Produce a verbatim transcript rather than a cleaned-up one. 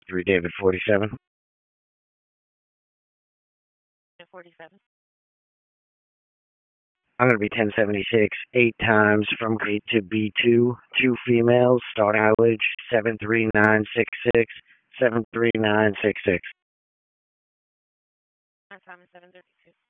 three David forty-seven. forty-seven. I'm going to be ten seventy-six, eight times from gate to B two, two females, starting mileage seven three nine six six, seven three nine six six. My time is seven thirty-two.